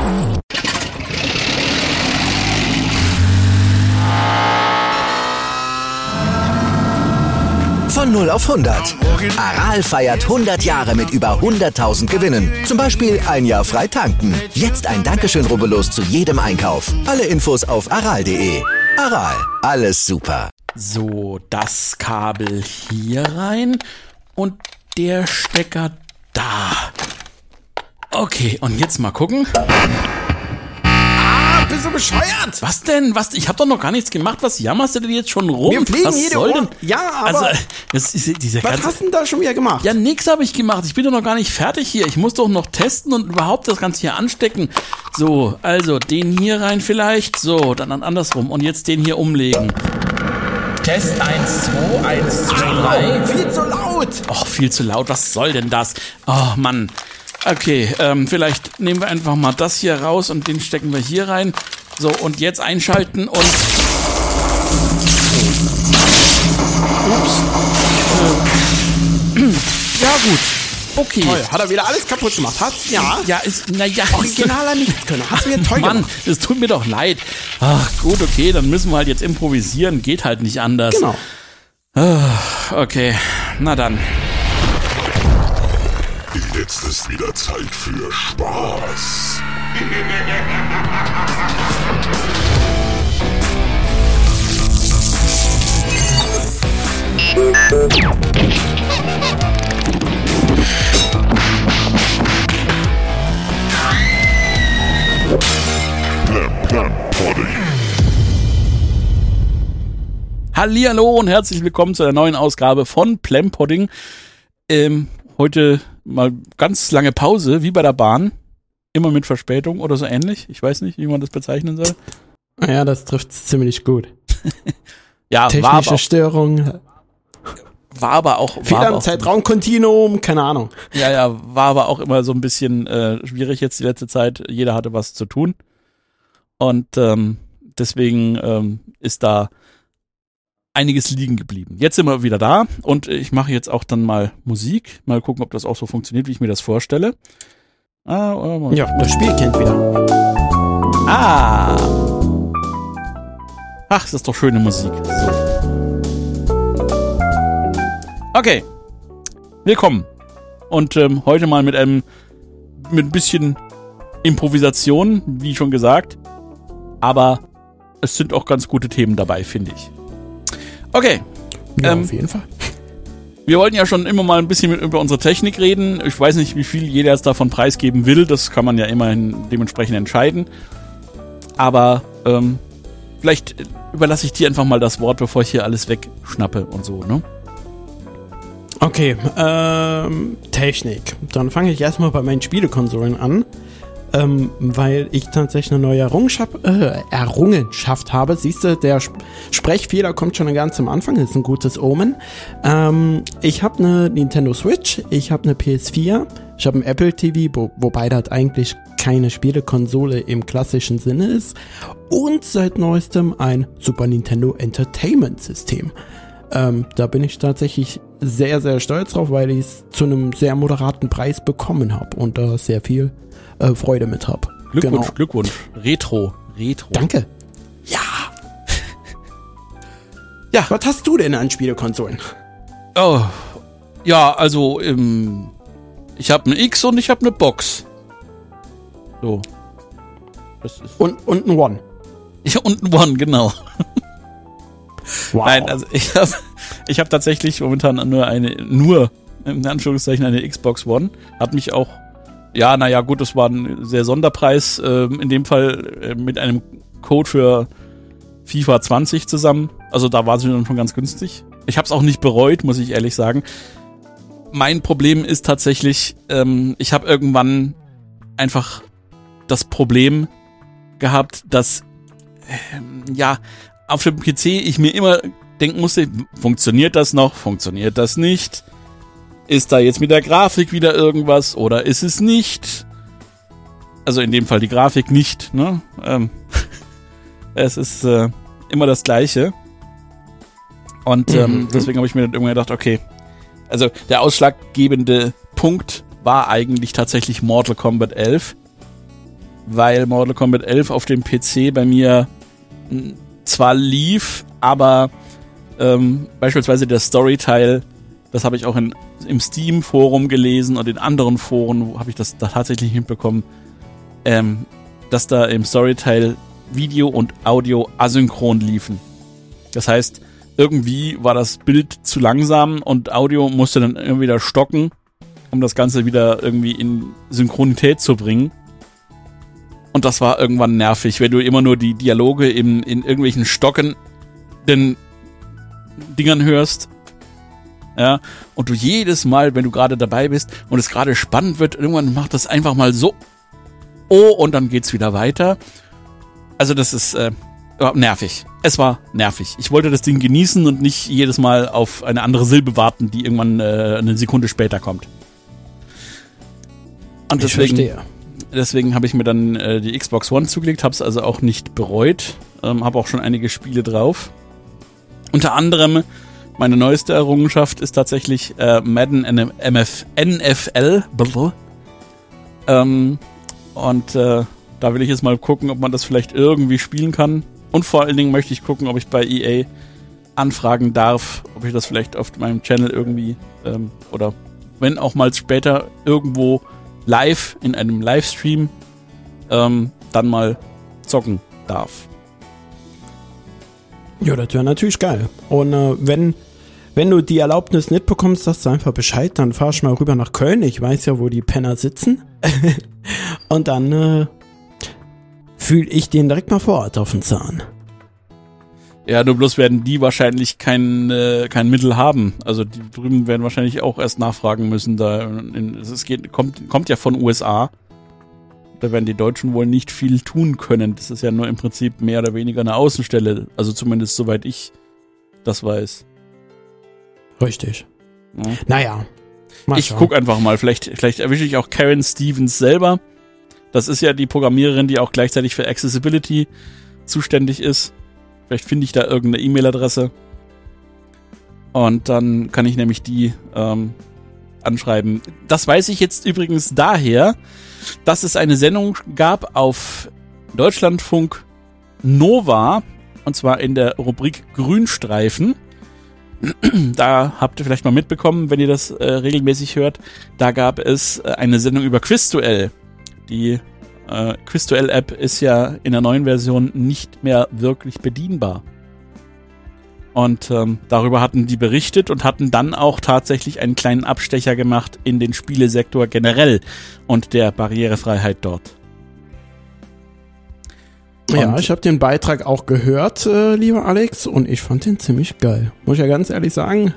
Von 0 auf 100. Aral feiert 100 Jahre mit über 100.000 Gewinnen. Zum Beispiel ein Jahr frei tanken. Jetzt ein Dankeschön, rubbellos zu jedem Einkauf. Alle Infos auf aral.de. Aral, alles super. So, das Kabel hier rein und der Stecker da. Okay, und jetzt mal gucken. Bist du bescheuert? Was denn? Was? Ich hab doch noch gar nichts gemacht. Was jammerst du denn jetzt schon rum? Wir fliegen was jede soll Ohren. denn? Ja, aber also, das ist dieser was hast du denn da schon wieder gemacht? Ja, nix habe ich gemacht. Ich bin doch noch gar nicht fertig hier. Ich muss doch noch testen und überhaupt das Ganze hier anstecken. So, also den hier rein vielleicht. So, dann andersrum. Und jetzt den hier umlegen. Test 1, 2, 1, 2, 3. Viel zu laut. Och, viel zu laut. Was soll denn das? Oh, Mann. Okay, vielleicht nehmen wir einfach mal das hier raus und den stecken wir hier rein. So, und jetzt einschalten und... Ups. Ja, gut. Okay. Toll, hat er wieder alles kaputt gemacht? Ja. Ja, naja. Originaler Nichtskönner. Hast du mir toll Mann, gemacht. es tut mir doch leid. Ach, gut, okay, dann müssen wir halt jetzt improvisieren. Geht halt nicht anders. Genau. Okay, na dann. Jetzt ist wieder Zeit für Spaß. Hallihallo und herzlich willkommen zu einer neuen Ausgabe von Plempodding. Heute mal ganz lange Pause, wie bei der Bahn. Immer mit Verspätung oder so ähnlich. Ich weiß nicht, wie man das bezeichnen soll. Ja, das trifft's ziemlich gut. Ja, technische Störung. War aber auch... Fehler im Zeitraumkontinuum, keine Ahnung. Ja, war aber auch immer so ein bisschen schwierig jetzt die letzte Zeit. Jeder hatte was zu tun. Und deswegen ist da einiges liegen geblieben. Jetzt sind wir wieder da und ich mache jetzt auch dann mal Musik. Mal gucken, ob das auch so funktioniert, wie ich mir das vorstelle. Ja, das Spiel kennt wieder. Ach, ist das doch schöne Musik. So. Okay. Willkommen. Und heute mal mit ein bisschen Improvisation, wie schon gesagt. Aber es sind auch ganz gute Themen dabei, finde ich. Okay. Ja, auf jeden Fall. Wir wollten ja schon immer mal ein bisschen über unsere Technik reden. Ich weiß nicht, wie viel jeder jetzt davon preisgeben will. Das kann man ja immerhin dementsprechend entscheiden. Aber vielleicht überlasse ich dir einfach mal das Wort, bevor ich hier alles wegschnappe und so, ne? Okay, Technik. Dann fange ich erstmal bei meinen Spielekonsolen an. Weil ich tatsächlich eine neue Errungenschaft habe. Siehst du, der Sprechfehler kommt schon ganz am Anfang, das ist ein gutes Omen. Ich habe eine Nintendo Switch, ich habe eine PS4, ich habe ein Apple TV, wobei das eigentlich keine Spielekonsole im klassischen Sinne ist. Und seit neuestem ein Super Nintendo Entertainment System. Da bin ich tatsächlich sehr, sehr stolz drauf, weil ich es zu einem sehr moderaten Preis bekommen habe und da sehr viel Freude mit habe. Glückwunsch. Retro. Danke. Ja. Ja. Was hast du denn an Spielekonsolen? Oh, ja, also ich habe eine X und ich habe eine Box. So. Das ist und ein One. Ja, und ein One, genau. Wow. Nein, also ich hab tatsächlich momentan nur in Anführungszeichen eine Xbox One. Hat mich auch, ja, naja, gut, das war ein sehr Sonderpreis, in dem Fall mit einem Code für FIFA 20 zusammen. Also da war sie dann schon ganz günstig. Ich habe es auch nicht bereut, muss ich ehrlich sagen. Mein Problem ist tatsächlich, ich habe irgendwann einfach das Problem gehabt, dass auf dem PC ich mir immer denken musste, funktioniert das noch, funktioniert das nicht? Ist da jetzt mit der Grafik wieder irgendwas oder ist es nicht? Also in dem Fall die Grafik nicht, ne? Es ist immer das Gleiche. Und deswegen habe ich mir dann irgendwann gedacht, okay, also der ausschlaggebende Punkt war eigentlich tatsächlich Mortal Kombat 11. weil Mortal Kombat 11 auf dem PC bei mir zwar lief, aber beispielsweise der Storyteil, das habe ich auch im Steam-Forum gelesen und in anderen Foren habe ich das da tatsächlich hinbekommen, dass da im Storyteil Video und Audio asynchron liefen. Das heißt, irgendwie war das Bild zu langsam und Audio musste dann irgendwie wieder stocken, um das Ganze wieder irgendwie in Synchronität zu bringen. Und das war irgendwann nervig, wenn du immer nur die Dialoge in irgendwelchen stockenden Dingern hörst. Ja, und du jedes Mal, wenn du gerade dabei bist und es gerade spannend wird, irgendwann macht das einfach mal so. Oh, und dann geht's wieder weiter. Also das ist nervig. Es war nervig. Ich wollte das Ding genießen und nicht jedes Mal auf eine andere Silbe warten, die irgendwann eine Sekunde später kommt. Und deswegen habe ich mir dann die Xbox One zugelegt, habe es also auch nicht bereut, habe auch schon einige Spiele drauf. Unter anderem meine neueste Errungenschaft ist tatsächlich Madden NFL. Da will ich jetzt mal gucken, ob man das vielleicht irgendwie spielen kann. Und vor allen Dingen möchte ich gucken, ob ich bei EA anfragen darf, ob ich das vielleicht auf meinem Channel irgendwie oder wenn auch mal später irgendwo live in einem Livestream dann mal zocken darf. Ja, das wäre natürlich geil. Und wenn du die Erlaubnis nicht bekommst, sagst du einfach Bescheid, dann fahr ich mal rüber nach Köln. Ich weiß ja, wo die Penner sitzen. Und dann fühle ich den direkt mal vor Ort auf den Zahn. Ja, nur bloß werden die wahrscheinlich kein Mittel haben. Also die drüben werden wahrscheinlich auch erst nachfragen müssen. Kommt ja von USA. Da werden die Deutschen wohl nicht viel tun können. Das ist ja nur im Prinzip mehr oder weniger eine Außenstelle. Also zumindest soweit ich das weiß. Richtig. Ja. Naja. Ich guck einfach mal. Vielleicht erwische ich auch Karen Stevens selber. Das ist ja die Programmiererin, die auch gleichzeitig für Accessibility zuständig ist. Vielleicht finde ich da irgendeine E-Mail-Adresse. Und dann kann ich nämlich die anschreiben. Das weiß ich jetzt übrigens daher, dass es eine Sendung gab auf Deutschlandfunk Nova, und zwar in der Rubrik Grünstreifen. Da habt ihr vielleicht mal mitbekommen, wenn ihr das regelmäßig hört, da gab es eine Sendung über Quizduell. Die Quizduell-App ist ja in der neuen Version nicht mehr wirklich bedienbar. Und darüber hatten die berichtet und hatten dann auch tatsächlich einen kleinen Abstecher gemacht in den Spielesektor generell und der Barrierefreiheit dort. Ja, ich habe den Beitrag auch gehört, lieber Alex, und ich fand den ziemlich geil. Muss ich ja ganz ehrlich sagen.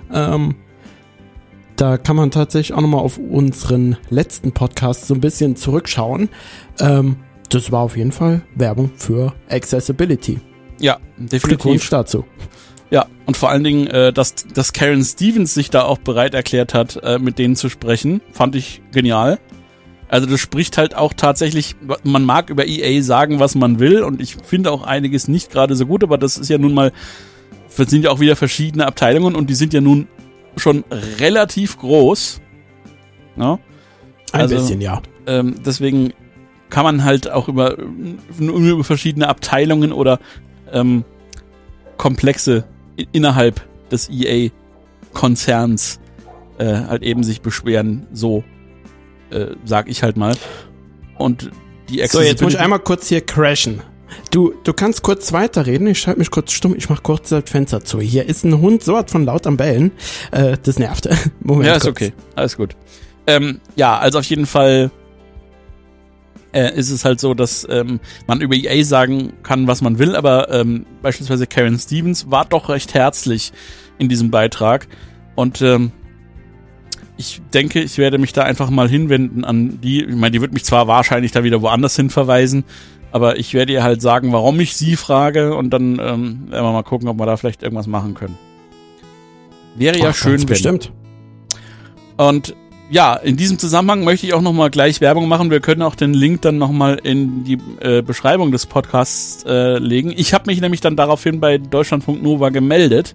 Da kann man tatsächlich auch nochmal auf unseren letzten Podcast so ein bisschen zurückschauen. Das war auf jeden Fall Werbung für Accessibility. Ja, definitiv. Glückwunsch dazu. Ja, und vor allen Dingen, dass Karen Stevens sich da auch bereit erklärt hat, mit denen zu sprechen, fand ich genial. Also das spricht halt auch tatsächlich, man mag über EA sagen, was man will, und ich finde auch einiges nicht gerade so gut, aber das ist ja nun mal, das sind ja auch wieder verschiedene Abteilungen und die sind ja nun schon relativ groß. Ja? Ein bisschen, ja. Deswegen kann man halt auch über verschiedene Abteilungen oder Komplexe innerhalb des EA-Konzerns halt eben sich beschweren, so sag ich halt mal. Und die So, jetzt muss ich einmal kurz hier crashen. Du kannst kurz weiterreden, ich schalte mich kurz stumm, ich mach kurz das Fenster zu. Hier ist ein Hund so was von laut am Bellen. Das nervt. Moment, ja, ist kurz. Okay, alles gut. Ja, also auf jeden Fall ist es halt so, dass man über EA sagen kann, was man will, aber beispielsweise Karen Stevens war doch recht herzlich in diesem Beitrag und ich denke, ich werde mich da einfach mal hinwenden an die. Ich meine, die wird mich zwar wahrscheinlich da wieder woanders hin verweisen, aber ich werde ihr halt sagen, warum ich sie frage, und dann werden wir mal gucken, ob wir da vielleicht irgendwas machen können. Wäre ja schön, wenn. Bestimmt. Und ja, in diesem Zusammenhang möchte ich auch nochmal gleich Werbung machen. Wir können auch den Link dann nochmal in die Beschreibung des Podcasts legen. Ich habe mich nämlich dann daraufhin bei Deutschlandfunk Nova gemeldet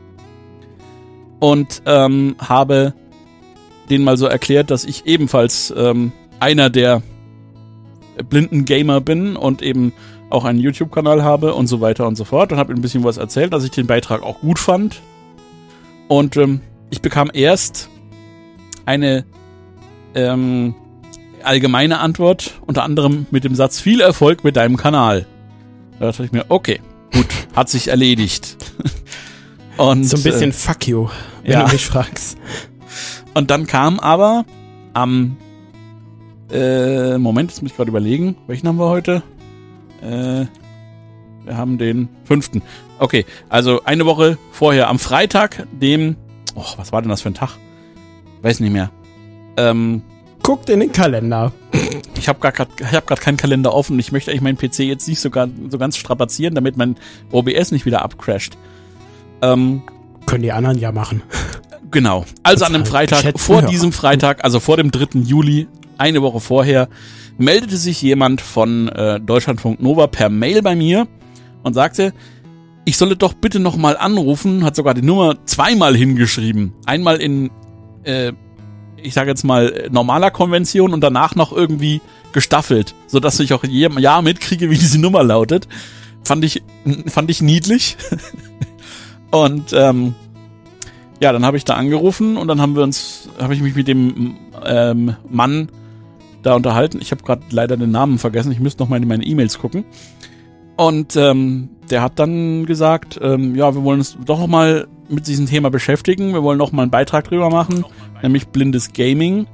und habe denen mal so erklärt, dass ich ebenfalls einer der blinden Gamer bin und eben auch einen YouTube-Kanal habe und so weiter und so fort und habe ein bisschen was erzählt, dass ich den Beitrag auch gut fand. Und ich bekam erst eine allgemeine Antwort, unter anderem mit dem Satz, viel Erfolg mit deinem Kanal. Da dachte ich mir, okay, gut, hat sich erledigt. Und, so ein bisschen fuck you, wenn du mich fragst. Und dann kam aber am Moment, jetzt muss ich gerade überlegen, welchen haben wir heute? Wir haben den 5. Okay, also eine Woche vorher, am Freitag, was war denn das für ein Tag? Weiß nicht mehr. Guckt in den Kalender. Ich habe grad keinen Kalender offen. Ich möchte eigentlich meinen PC jetzt nicht so ganz strapazieren, damit mein OBS nicht wieder abcrasht. Können die anderen ja machen. Genau. Also an einem Freitag, vor diesem Freitag, also vor dem 3. Juli, eine Woche vorher, meldete sich jemand von Deutschlandfunk Nova per Mail bei mir und sagte, ich solle doch bitte nochmal anrufen, hat sogar die Nummer 2-mal hingeschrieben. Einmal in ich sage jetzt mal, normaler Konvention und danach noch irgendwie gestaffelt, sodass ich auch jedem Jahr mitkriege, wie diese Nummer lautet. Fand ich niedlich. Und dann habe ich da angerufen und dann habe ich mich mit dem Mann da unterhalten. Ich habe gerade leider den Namen vergessen, ich müsste noch mal in meine E-Mails gucken. Und der hat dann gesagt, wir wollen uns doch noch mal mit diesem Thema beschäftigen, wir wollen noch mal einen Beitrag drüber machen, nämlich blindes Gaming.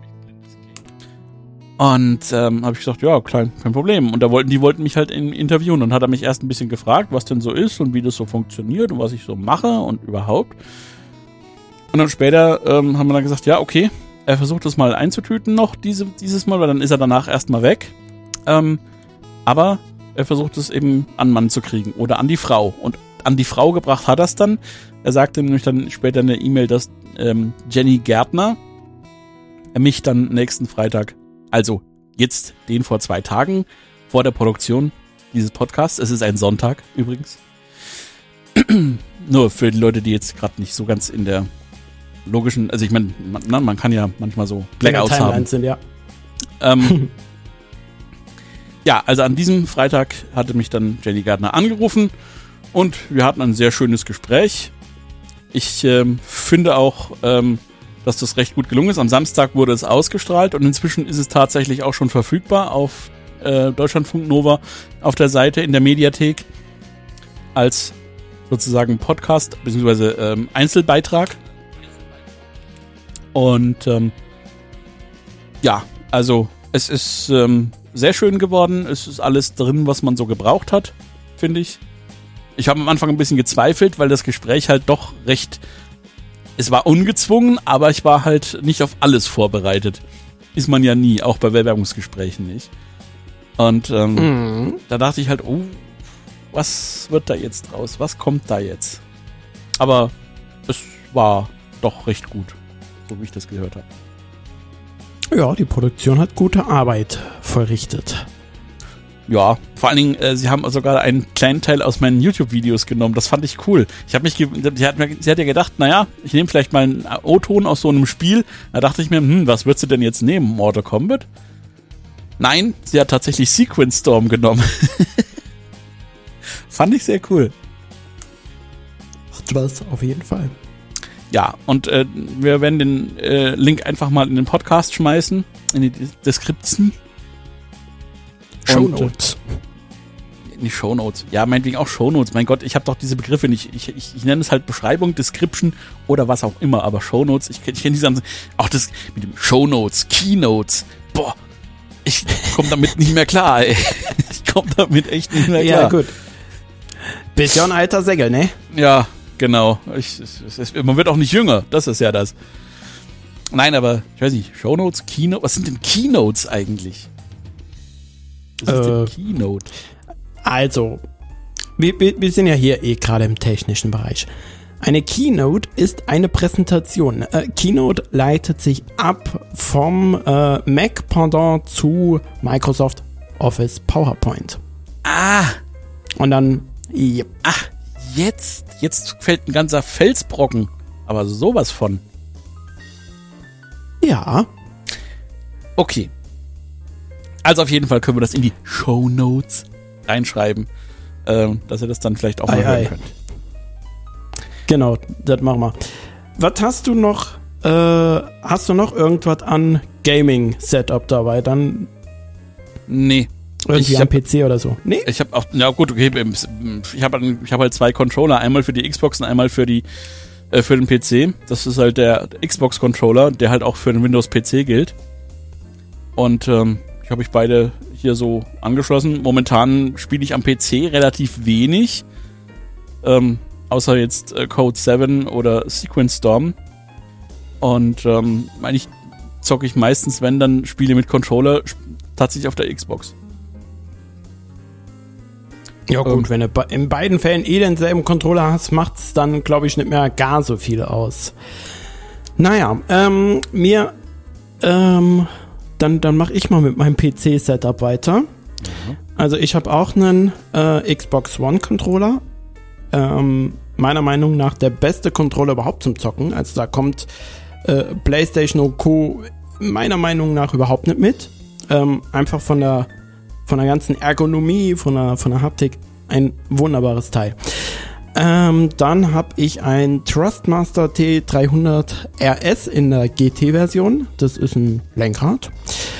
Und habe ich gesagt, ja, kein Problem. Und die wollten mich halt interviewen und hat er mich erst ein bisschen gefragt, was denn so ist und wie das so funktioniert und was ich so mache und überhaupt. Und dann später haben wir dann gesagt, ja, okay, er versucht das mal einzutüten noch dieses Mal, weil dann ist er danach erstmal weg. Aber er versucht es eben an Mann zu kriegen oder an die Frau. Und an die Frau gebracht hat er es dann. Er sagte nämlich dann später in der E-Mail, dass Jenny Gärtner mich dann nächsten Freitag, also jetzt den vor 2 Tagen, vor der Produktion dieses Podcasts, es ist ein Sonntag übrigens, nur für die Leute, die jetzt gerade nicht so ganz in der logischen, also ich meine, man kann ja manchmal so Blackouts haben. Sind, ja. Ja, also an diesem Freitag hatte mich dann Jenny Gärtner angerufen und wir hatten ein sehr schönes Gespräch. Ich finde auch, dass das recht gut gelungen ist. Am Samstag wurde es ausgestrahlt und inzwischen ist es tatsächlich auch schon verfügbar auf Deutschlandfunk Nova auf der Seite in der Mediathek als sozusagen Podcast bzw. Einzelbeitrag. Und also es ist sehr schön geworden. Es ist alles drin, was man so gebraucht hat, finde ich. Ich habe am Anfang ein bisschen gezweifelt, weil das Gespräch halt doch es war ungezwungen, aber ich war halt nicht auf alles vorbereitet. Ist man ja nie, auch bei Bewerbungsgesprächen nicht. Und da dachte ich halt, was wird da jetzt draus? Was kommt da jetzt? Aber es war doch recht gut, so wie ich das gehört habe. Ja, die Produktion hat gute Arbeit verrichtet. Ja, vor allen Dingen, sie haben sogar einen kleinen Teil aus meinen YouTube-Videos genommen. Das fand ich cool. Sie hat ja gedacht, naja, ich nehme vielleicht mal einen O-Ton aus so einem Spiel. Da dachte ich mir, was würdest du denn jetzt nehmen? Mortal Kombat? Nein, sie hat tatsächlich Sequence Storm genommen. Fand ich sehr cool. Hat was, auf jeden Fall. Ja, und wir werden den Link einfach mal in den Podcast schmeißen, in die Description. Shownotes. In die Shownotes. Ja, meinetwegen auch Shownotes. Mein Gott, ich habe doch diese Begriffe nicht. Ich nenne es halt Beschreibung, Description oder was auch immer. Aber Shownotes, ich kenne diese ganzen, auch das mit dem Shownotes, Keynotes. Boah, ich komme damit nicht mehr klar, ey. Ich komme damit echt nicht mehr klar. Ja, gut. Bist ja ein alter Sägel, ne? Ja, genau. Man wird auch nicht jünger. Das ist ja das. Nein, aber ich weiß nicht. Shownotes, Keynote. Was sind denn Keynotes eigentlich? Was ist denn Keynote? Also, wir sind ja hier gerade im technischen Bereich. Eine Keynote ist eine Präsentation. Keynote leitet sich ab vom Mac-Pendant zu Microsoft Office PowerPoint. Ah! Und dann, yep. Ach, jetzt fällt ein ganzer Felsbrocken. Aber sowas von. Ja. Okay. Also auf jeden Fall können wir das in die Shownotes reinschreiben, dass ihr das dann vielleicht auch mal hören könnt. Genau, das machen wir. Was hast du noch? Hast du noch irgendwas an Gaming-Setup dabei? Dann Nee. irgendwie am PC oder so? Nee? Ich habe auch, ja gut, okay, ich habe halt 2 Controller, einmal für die Xbox und einmal für den PC. Das ist halt der Xbox-Controller, der halt auch für den Windows-PC gilt. Und ich habe beide hier so angeschlossen. Momentan spiele ich am PC relativ wenig. Außer jetzt Code 7 oder Sequence Storm. Und eigentlich zocke ich meistens, wenn dann Spiele mit Controller, tatsächlich auf der Xbox. Ja gut, wenn du in beiden Fällen denselben Controller hast, macht's dann, glaube ich, nicht mehr gar so viel aus. Naja, dann mache ich mal mit meinem PC-Setup weiter. Also ich habe auch einen Xbox One-Controller. Meiner Meinung nach der beste Controller überhaupt zum Zocken. Also da kommt PlayStation und Co. meiner Meinung nach überhaupt nicht mit. Einfach von der ganzen Ergonomie, von der Haptik ein wunderbares Teil. Dann habe ich ein Thrustmaster T300 RS in der GT-Version. Das ist ein Lenkrad.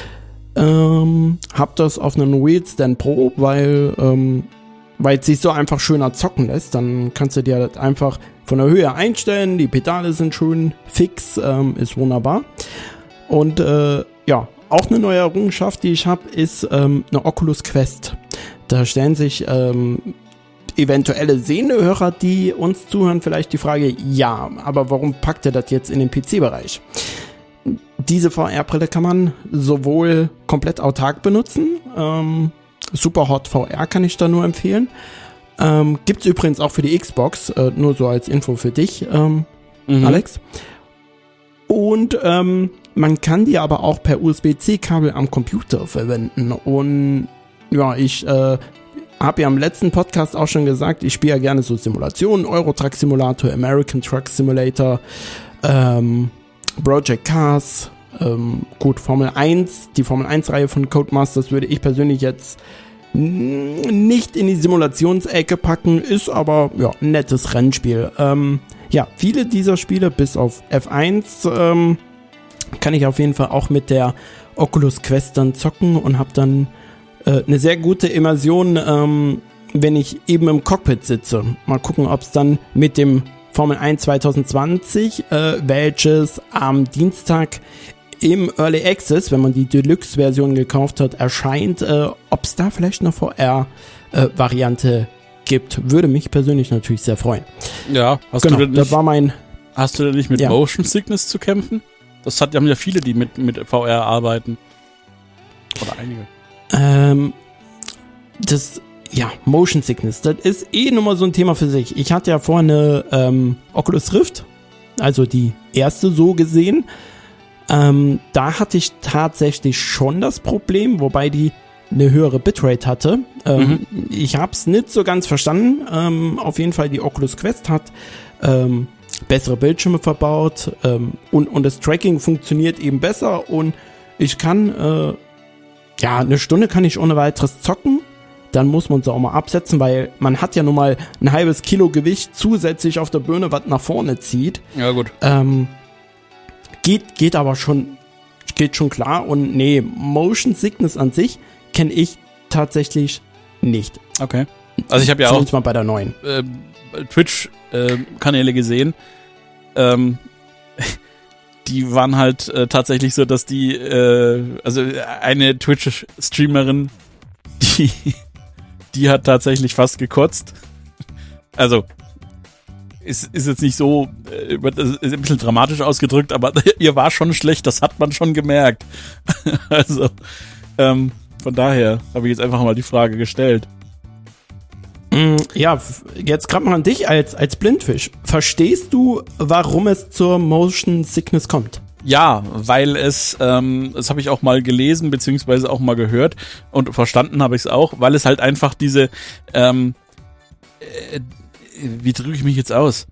Hab das auf einem Wheelstand Pro, weil es sich so einfach schöner zocken lässt. Dann kannst du dir das einfach von der Höhe einstellen. Die Pedale sind schön fix, ist wunderbar. Und auch eine neue Errungenschaft, die ich habe, ist eine Oculus Quest. Da stellen sich eventuelle sehende Hörer, die uns zuhören, vielleicht die Frage, ja, aber warum packt ihr das jetzt in den PC-Bereich? Diese VR-Brille kann man sowohl komplett autark benutzen, Superhot VR kann ich da nur empfehlen. Gibt's übrigens auch für die Xbox, nur so als Info für dich, Alex. Und man kann die aber auch per USB-C-Kabel am Computer verwenden. Und ja, ich habe ja im letzten Podcast auch schon gesagt, ich spiele ja gerne so Simulationen, Euro Truck Simulator, American Truck Simulator, Project Cars, gut, Formel 1, die Formel 1-Reihe von Codemasters würde ich persönlich jetzt nicht in die Simulationsecke packen, ist aber ja ein nettes Rennspiel. Viele dieser Spiele, bis auf F1, kann ich auf jeden Fall auch mit der Oculus Quest dann zocken und habe dann eine sehr gute Immersion, wenn ich eben im Cockpit sitze. Mal gucken, ob es dann mit dem Formel 1 2020, welches am Dienstag im Early Access, wenn man die Deluxe-Version gekauft hat, erscheint, ob es da vielleicht eine VR-Variante gibt. Würde mich persönlich natürlich sehr freuen. Ja, hast du denn nicht mit Ja. Motion Sickness zu kämpfen? Haben ja viele, die mit VR arbeiten. Oder einige. Motion Sickness, das ist nochmal so ein Thema für sich. Ich hatte ja vorher eine Oculus Rift, also die erste so gesehen. Da hatte ich tatsächlich schon das Problem, wobei die eine höhere Bitrate hatte. Ich habe es nicht so ganz verstanden. Auf jeden Fall die Oculus Quest hat bessere Bildschirme verbaut und das Tracking funktioniert eben besser und ich kann eine Stunde kann ich ohne weiteres zocken. Dann muss man es auch mal absetzen, weil man hat ja nun mal ein halbes Kilo Gewicht zusätzlich auf der Birne, was nach vorne zieht. Ja, gut. Geht aber schon, geht schon klar. Und nee, Motion Sickness an sich kenne ich tatsächlich nicht. Okay. Also ich habe ja auch Zumindest mal bei der neuen. Twitch-Kanäle gesehen. Die waren halt tatsächlich so, dass die, also eine Twitch-Streamerin, die hat tatsächlich fast gekotzt. Also ist jetzt nicht so, ist ein bisschen dramatisch ausgedrückt, aber ihr war schon schlecht, das hat man schon gemerkt. Also, von daher habe ich jetzt einfach mal die Frage gestellt. Ja, jetzt gerade mal an dich als Blindfisch. Verstehst du, warum es zur Motion Sickness kommt? Ja, weil das habe ich auch mal gelesen, beziehungsweise auch mal gehört und verstanden habe ich es auch, weil es halt einfach diese, wie drücke ich mich jetzt aus?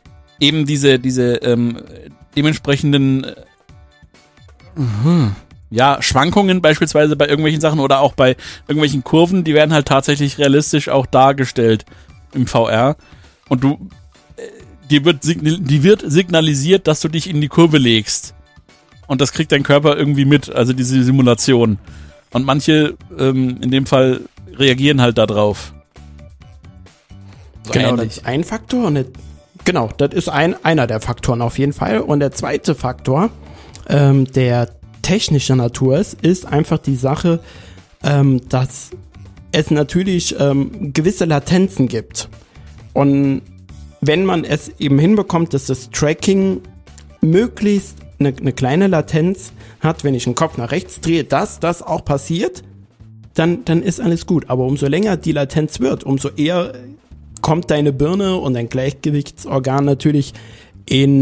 Eben diese dementsprechenden, Schwankungen beispielsweise bei irgendwelchen Sachen oder auch bei irgendwelchen Kurven, die werden halt tatsächlich realistisch auch dargestellt im VR. Und die wird signalisiert, dass du dich in die Kurve legst. Und das kriegt dein Körper irgendwie mit, also diese Simulation. Und manche, in dem Fall, reagieren halt da drauf. So genau, ähnlich. das ist ein Faktor. Genau, das ist einer der Faktoren auf jeden Fall. Und der zweite Faktor, der technischer Natur ist einfach die Sache, dass es natürlich gewisse Latenzen gibt. Und wenn man es eben hinbekommt, dass das Tracking möglichst eine kleine Latenz hat, wenn ich den Kopf nach rechts drehe, dass das auch passiert, dann ist alles gut. Aber umso länger die Latenz wird, umso eher kommt deine Birne und dein Gleichgewichtsorgan natürlich in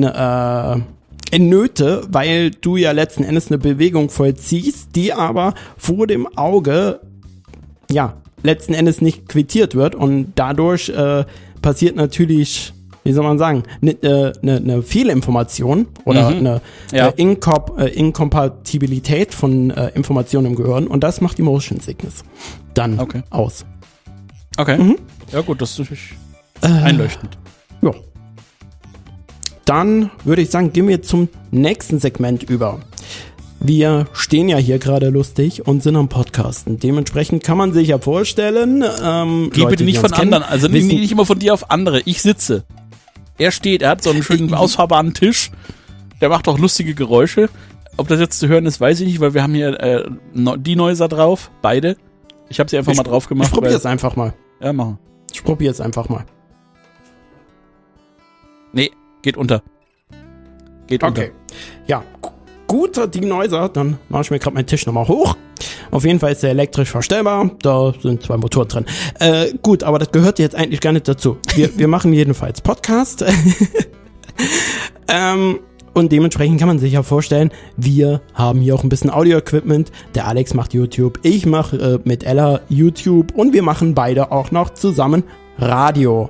Nöte, weil du ja letzten Endes eine Bewegung vollziehst, die aber vor dem Auge, letzten Endes nicht quittiert wird und dadurch passiert natürlich, wie soll man sagen, eine Fehlinformation oder eine Inkompatibilität von Informationen im Gehirn und das macht die Motion Sickness dann aus. Okay. Ja gut, das ist natürlich einleuchtend. Ja. Dann würde ich sagen, gehen wir zum nächsten Segment über. Wir stehen ja hier gerade lustig und sind am Podcasten. Dementsprechend kann man sich ja vorstellen, Geh bitte nicht von anderen, also nicht immer von dir auf andere. Ich sitze. Er steht, er hat so einen schönen ausfahrbaren Tisch. Der macht auch lustige Geräusche. Ob das jetzt zu hören ist, weiß ich nicht, weil wir haben hier die Noiser drauf, beide. Ich habe sie einfach mal drauf gemacht. Ich probiere es einfach mal. Ja, machen. Ich probiere es einfach mal. Nee, geht unter. Geht unter. Okay. Ja, guter Denoiser. Dann mache ich mir gerade meinen Tisch nochmal hoch. Auf jeden Fall ist er elektrisch verstellbar. Da sind 2 Motoren drin. Gut, aber das gehört jetzt eigentlich gar nicht dazu. Wir machen jedenfalls Podcast. Und dementsprechend kann man sich ja vorstellen, wir haben hier auch ein bisschen Audio-Equipment. Der Alex macht YouTube, ich mache mit Ella YouTube und wir machen beide auch noch zusammen Radio.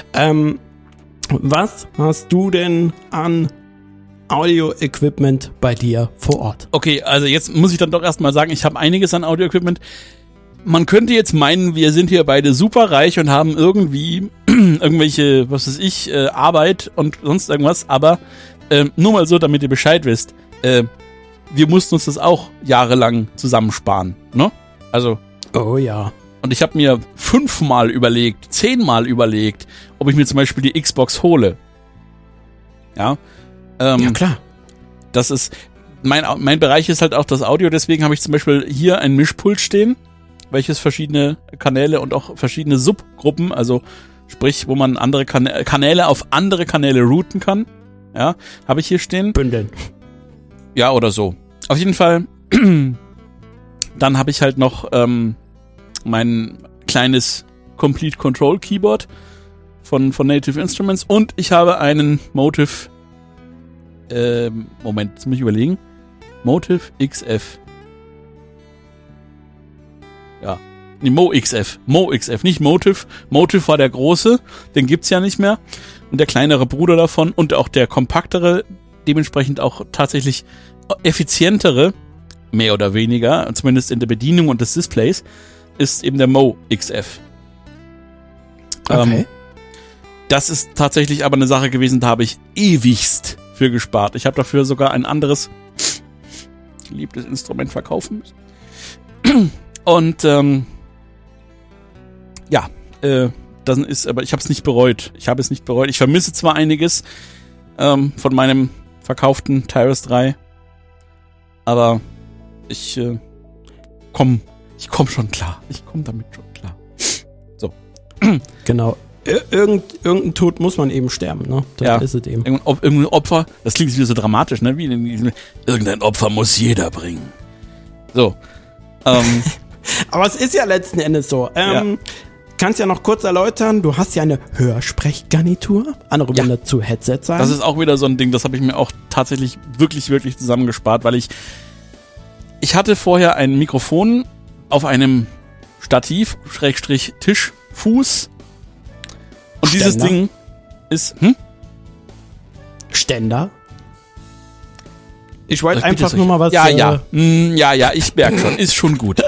Was hast du denn an Audio-Equipment bei dir vor Ort? Okay, also jetzt muss ich dann doch erstmal sagen, ich habe einiges an Audio-Equipment. Man könnte jetzt meinen, wir sind hier beide super reich und haben irgendwie irgendwelche, was weiß ich, Arbeit und sonst irgendwas, aber nur mal so, damit ihr Bescheid wisst, wir mussten uns das auch jahrelang zusammensparen, ne? Also. Oh ja. Und ich habe mir 5-mal überlegt, 10-mal überlegt, ob ich mir zum Beispiel die Xbox hole. Ja. Ja, klar. Das ist, mein Bereich ist halt auch das Audio, deswegen habe ich zum Beispiel hier ein Mischpult stehen, welches verschiedene Kanäle und auch verschiedene Subgruppen, also sprich, wo man andere Kanäle auf andere Kanäle routen kann. Ja, habe ich hier stehen. Bündeln. Ja, oder so. Auf jeden Fall. Dann habe ich halt noch mein kleines Complete Control Keyboard von Native Instruments und ich habe einen Motive Moment, jetzt muss ich überlegen. Motive XF. Ja. Nee, Mo XF, nicht Motive. Motive war der große, den gibt's ja nicht mehr. Und der kleinere Bruder davon und auch der kompaktere, dementsprechend auch tatsächlich effizientere, mehr oder weniger, zumindest in der Bedienung und des Displays, ist eben der Mo XF. Okay. Das ist tatsächlich aber eine Sache gewesen, da habe ich ewigst für gespart. Ich habe dafür sogar ein anderes geliebtes Instrument verkaufen müssen. Und das ist, aber ich habe es nicht bereut. Ich vermisse zwar einiges von meinem verkauften Tyrus 3, aber ich komm schon klar. Ich komme damit schon klar. So. Genau. Irgendein Tod muss man eben sterben, ne? Das ist es eben. Irgendein Opfer, das klingt wieder so dramatisch, ne? Irgendein Opfer muss jeder bringen. So. Aber es ist ja letzten Endes so. Kannst ja noch kurz erläutern, du hast ja eine Hörsprechgarnitur. Andere würden dazu Headset sagen. Das ist auch wieder so ein Ding, das habe ich mir auch tatsächlich wirklich, wirklich zusammengespart, weil ich hatte vorher ein Mikrofon auf einem Stativ, / Tischfuß. Und Ständer. Dieses Ding ist, Ständer? Ich wollte einfach nur mal was... Ja, ich merke schon. Ist schon gut.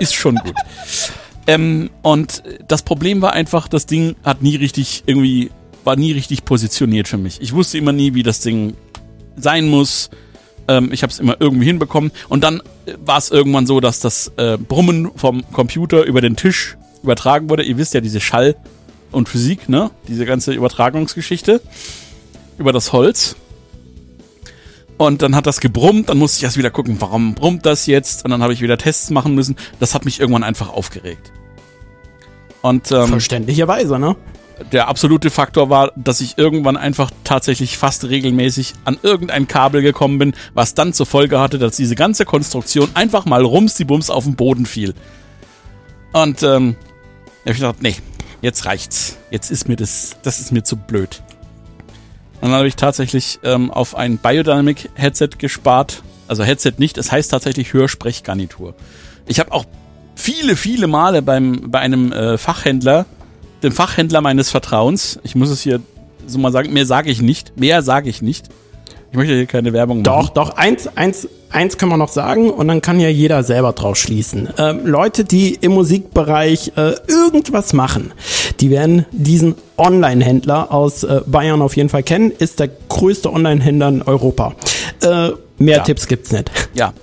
Und das Problem war einfach, das Ding war nie richtig positioniert für mich. Ich wusste immer nie, wie das Ding sein muss. Ich habe es immer irgendwie hinbekommen. Und dann war es irgendwann so, dass das Brummen vom Computer über den Tisch übertragen wurde. Ihr wisst ja, diese Schall und Physik, ne? Diese ganze Übertragungsgeschichte über das Holz. Und dann hat das gebrummt, dann musste ich erst wieder gucken, warum brummt das jetzt? Und dann habe ich wieder Tests machen müssen. Das hat mich irgendwann einfach aufgeregt. Und verständlicherweise, ne? Der absolute Faktor war, dass ich irgendwann einfach tatsächlich fast regelmäßig an irgendein Kabel gekommen bin, was dann zur Folge hatte, dass diese ganze Konstruktion einfach mal rumsdibums auf den Boden fiel. Und da habe ich gedacht, nee, jetzt reicht's. Jetzt ist mir das ist mir zu blöd. Und dann habe ich tatsächlich auf ein Biodynamic-Headset gespart. Also Headset nicht, es heißt tatsächlich Hörsprechgarnitur. Ich habe auch viele Male bei einem Fachhändler, dem Fachhändler meines Vertrauens, ich muss es hier so mal sagen, mehr sage ich nicht. Ich möchte hier keine Werbung machen. Doch, eins können wir noch sagen und dann kann ja jeder selber draus schließen. Leute, die im Musikbereich irgendwas machen, die werden diesen Online-Händler aus Bayern auf jeden Fall kennen, ist der größte Online-Händler in Europa. Mehr Tipps gibt's nicht. Ja.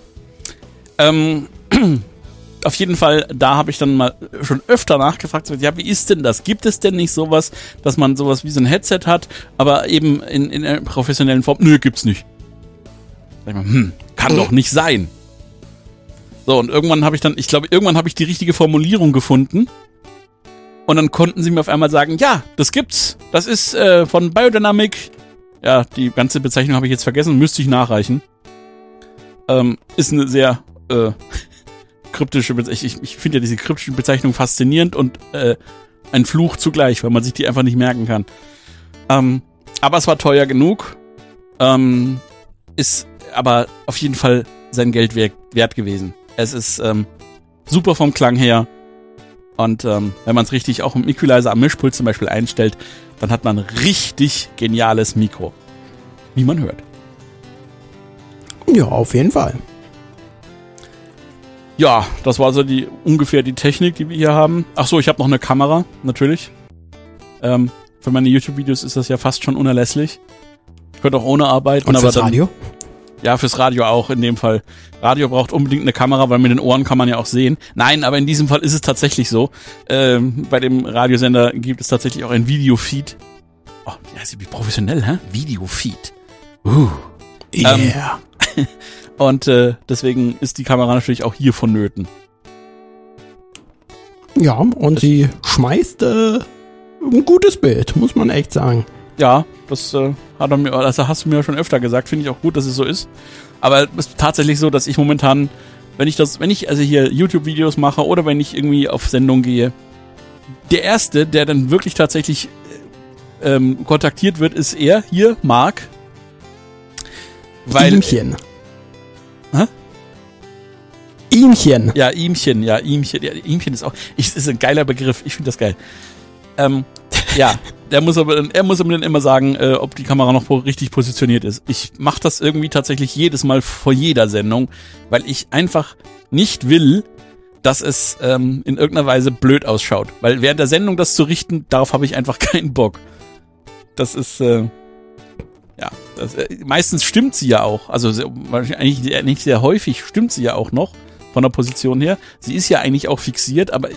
Auf jeden Fall, da habe ich dann mal schon öfter nachgefragt, ja, wie ist denn das? Gibt es denn nicht sowas, dass man sowas wie so ein Headset hat, aber eben in einer professionellen Form? Nö, gibt's nicht. Sag ich mal, kann doch nicht sein. So, und irgendwann habe ich die richtige Formulierung gefunden. Und dann konnten sie mir auf einmal sagen, ja, das gibt's. Das ist von Biodynamic. Ja, die ganze Bezeichnung habe ich jetzt vergessen, müsste ich nachreichen. Ist eine sehr kryptische Bezeichnung. Ich finde ja diese kryptischen Bezeichnungen faszinierend und ein Fluch zugleich, weil man sich die einfach nicht merken kann. Aber es war teuer genug. Ist aber auf jeden Fall sein Geld wert gewesen. Es ist super vom Klang her. Und wenn man es richtig auch im Equalizer am Mischpult zum Beispiel einstellt, dann hat man ein richtig geniales Mikro. Wie man hört. Ja, auf jeden Fall. Ja, das war so ungefähr die Technik, die wir hier haben. Ach so, ich habe noch eine Kamera, natürlich. Für meine YouTube-Videos ist das ja fast schon unerlässlich. Ich könnte auch ohne arbeiten. Und fürs Radio? Ja, fürs Radio auch in dem Fall. Radio braucht unbedingt eine Kamera, weil mit den Ohren kann man ja auch sehen. Nein, aber in diesem Fall ist es tatsächlich so. Bei dem Radiosender gibt es tatsächlich auch ein Videofeed. Oh, wie professionell, hä? Videofeed. Yeah. Und deswegen ist die Kamera natürlich auch hier vonnöten. Ja, und sie schmeißt ein gutes Bild, muss man echt sagen. Ja, das hast du mir schon öfter gesagt. Finde ich auch gut, dass es so ist. Aber es ist tatsächlich so, dass ich momentan, wenn ich also hier YouTube-Videos mache oder wenn ich irgendwie auf Sendung gehe, der Erste, der dann wirklich tatsächlich kontaktiert wird, ist er, hier, Marc. Ihmchen. Hä? Ihmchen. Ja, Ihmchen. Ja, Ihmchen ist auch, ist ein geiler Begriff. Ich finde das geil. Ja, er muss aber dann immer sagen, ob die Kamera noch richtig positioniert ist. Ich mache das irgendwie tatsächlich jedes Mal vor jeder Sendung, weil ich einfach nicht will, dass es in irgendeiner Weise blöd ausschaut. Weil während der Sendung das zu richten, darauf habe ich einfach keinen Bock. Das ist, meistens stimmt sie ja auch. Also eigentlich nicht sehr häufig stimmt sie ja auch noch von der Position her. Sie ist ja eigentlich auch fixiert, aber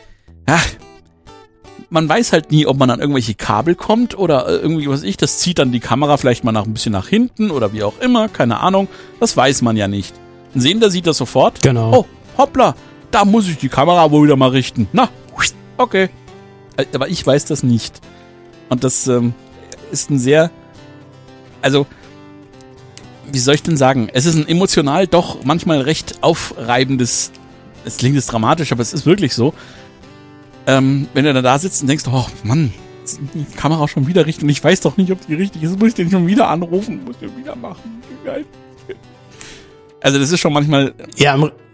man weiß halt nie, ob man an irgendwelche Kabel kommt oder irgendwie, das zieht dann die Kamera vielleicht mal ein bisschen nach hinten oder wie auch immer, keine Ahnung. Das weiß man ja nicht. Ein Sehender sieht das sofort. Genau. Oh, hoppla, da muss ich die Kamera wohl wieder mal richten. Na, okay. Aber ich weiß das nicht. Und das ist ein sehr, also, wie soll ich denn sagen? Es ist ein emotional doch manchmal recht aufreibendes, es klingt jetzt dramatisch, aber es ist wirklich so. Wenn du dann da sitzt und denkst, oh Mann, die Kamera schon wieder richtig und ich weiß doch nicht, ob die richtig ist, muss ich den schon wieder anrufen, muss ich den wieder machen. Geil. Also das ist schon manchmal... Ja,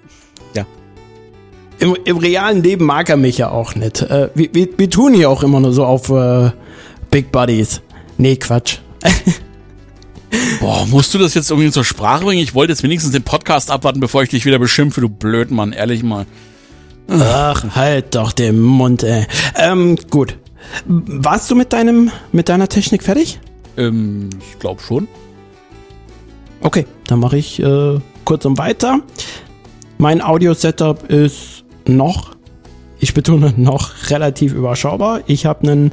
Im realen Leben mag er mich ja auch nicht. Wir tun hier auch immer nur so auf Big Buddies. Nee, Quatsch. Boah, musst du das jetzt irgendwie zur Sprache bringen? Ich wollte jetzt wenigstens den Podcast abwarten, bevor ich dich wieder beschimpfe, du Blödmann, ehrlich mal. Ach, halt doch den Mund, ey. Gut. Warst du mit deiner Technik fertig? Ich glaube schon. Okay, dann mache ich kurz und weiter. Mein Audio-Setup ist ich betone noch, relativ überschaubar. Ich habe einen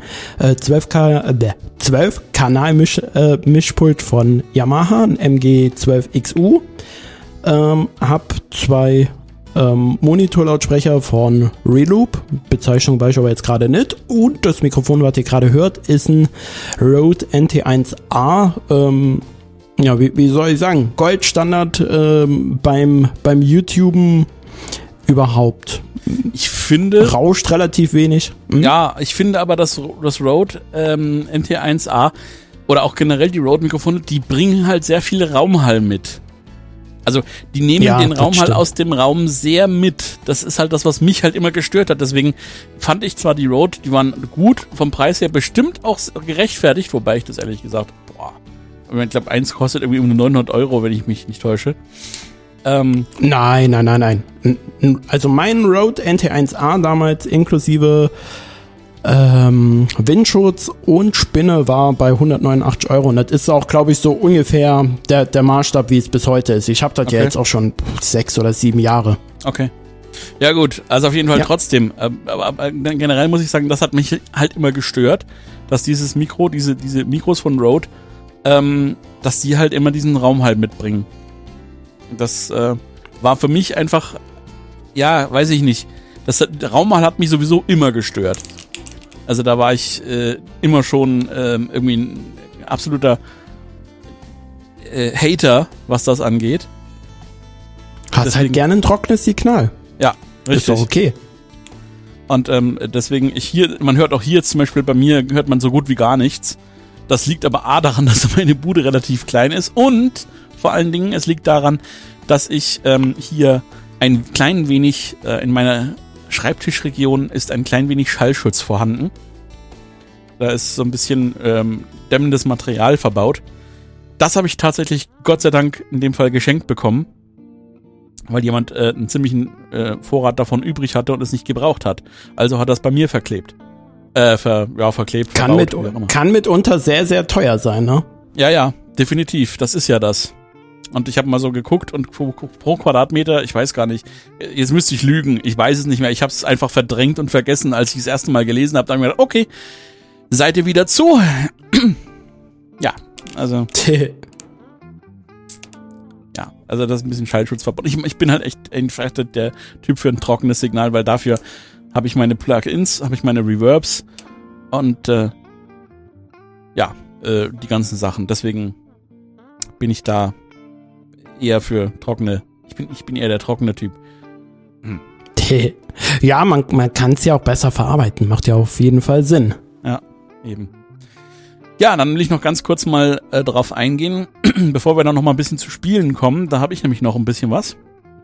12-Kanal-Mischpult von Yamaha, ein MG12XU. Habe 2 Monitorlautsprecher von Reloop, Bezeichnung weiß ich aber jetzt gerade nicht. Und das Mikrofon, was ihr gerade hört, ist ein Rode NT1A. Ja, wie soll ich sagen? Goldstandard beim YouTuben überhaupt. Ich finde... Rauscht relativ wenig. Ja, ich finde aber, das Rode NT1A oder auch generell die Rode-Mikrofone, die bringen halt sehr viel Raumhall mit. Also die nehmen den Raumhall aus dem Raum sehr mit. Das ist halt das, was mich halt immer gestört hat. Deswegen fand ich zwar die Rode, die waren gut, vom Preis her bestimmt auch gerechtfertigt, wobei ich das ehrlich gesagt, ich glaube, eins kostet irgendwie um 900 €, wenn ich mich nicht täusche. Nein. Also mein Rode NT1A damals inklusive Windschutz und Spinne war bei 189 €. Und das ist auch, glaube ich, so ungefähr der Maßstab, wie es bis heute ist. Ich habe das ja jetzt auch schon 6 oder 7 Jahre. Okay. Ja gut, also auf jeden Fall trotzdem. Aber generell muss ich sagen, das hat mich halt immer gestört, dass dieses Mikro, diese Mikros von Rode, dass die halt immer diesen Raumhall mitbringen. Das war für mich einfach, ja, weiß ich nicht. Der Raumhall hat mich sowieso immer gestört. Also da war ich immer schon irgendwie ein absoluter Hater, was das angeht. Hast halt gerne ein trockenes Signal. Ja, richtig. Ist doch okay. Und deswegen, man hört auch hier zum Beispiel bei mir, hört man so gut wie gar nichts. Das liegt aber A daran, dass meine Bude relativ klein ist und vor allen Dingen, es liegt daran, dass ich hier ein klein wenig, in meiner Schreibtischregion ist ein klein wenig Schallschutz vorhanden. Da ist so ein bisschen dämmendes Material verbaut. Das habe ich tatsächlich, Gott sei Dank, in dem Fall geschenkt bekommen, weil jemand einen ziemlichen Vorrat davon übrig hatte und es nicht gebraucht hat. Also hat das bei mir verklebt. Verklebt. Kann mitunter sehr, sehr teuer sein, ne? Ja, definitiv. Das ist ja das. Und ich habe mal so geguckt und pro Quadratmeter, ich weiß gar nicht, jetzt müsste ich lügen, ich weiß es nicht mehr, ich habe es einfach verdrängt und vergessen, als ich das erste Mal gelesen habe, dann habe ich gedacht, okay, Seite wieder zu. Ja, also... Ja, also das ist ein bisschen Schallschutz verbaut. Ich bin halt echt der Typ für ein trockenes Signal, weil dafür habe ich meine Plugins, habe ich meine Reverbs und die ganzen Sachen. Deswegen bin ich da eher für trockene. Ich bin eher der trockene Typ. Ja, man kann es ja auch besser verarbeiten. Macht ja auf jeden Fall Sinn. Ja, eben. Ja, dann will ich noch ganz kurz mal drauf eingehen, bevor wir dann noch mal ein bisschen zu Spielen kommen. Da habe ich nämlich noch ein bisschen was.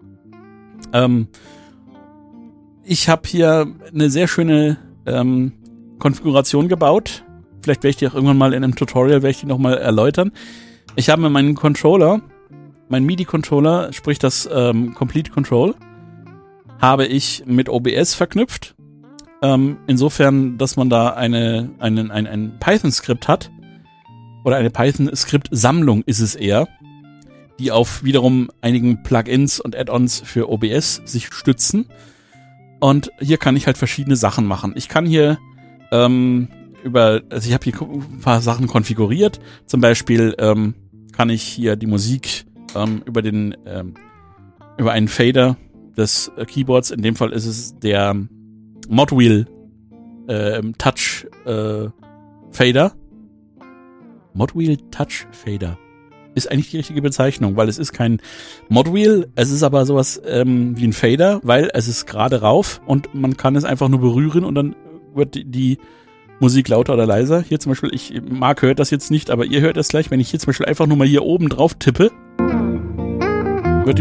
Ich habe hier eine sehr schöne Konfiguration gebaut. Vielleicht werde ich die auch irgendwann mal in einem Tutorial noch mal erläutern. Ich habe meinen Controller, meinen MIDI-Controller, sprich das Complete Control, habe ich mit OBS verknüpft. Insofern, dass man da ein Python-Skript hat, oder eine Python-Skript-Sammlung ist es eher, die auf wiederum einigen Plugins und Add-ons für OBS sich stützen. Und hier kann ich halt verschiedene Sachen machen. Ich kann hier ich habe hier ein paar Sachen konfiguriert. Zum Beispiel kann ich hier die Musik über einen Fader des Keyboards, in dem Fall ist es der Modwheel Touch Fader. Modwheel Touch Fader ist eigentlich die richtige Bezeichnung, weil es ist kein Modwheel, es ist aber sowas wie ein Fader, weil es ist gerade rauf und man kann es einfach nur berühren und dann wird die Musik lauter oder leiser. Hier zum Beispiel, Marc hört das jetzt nicht, aber ihr hört das gleich, wenn ich hier zum Beispiel einfach nur mal hier oben drauf tippe, wird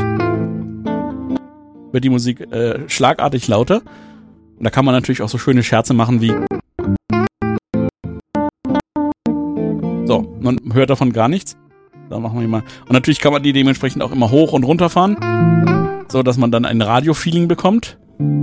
die Musik schlagartig lauter. Und da kann man natürlich auch so schöne Scherze machen wie so, man hört davon gar nichts. Da machen wir mal. Und natürlich kann man die dementsprechend auch immer hoch und runter fahren, so dass man dann ein Radio-Feeling bekommt.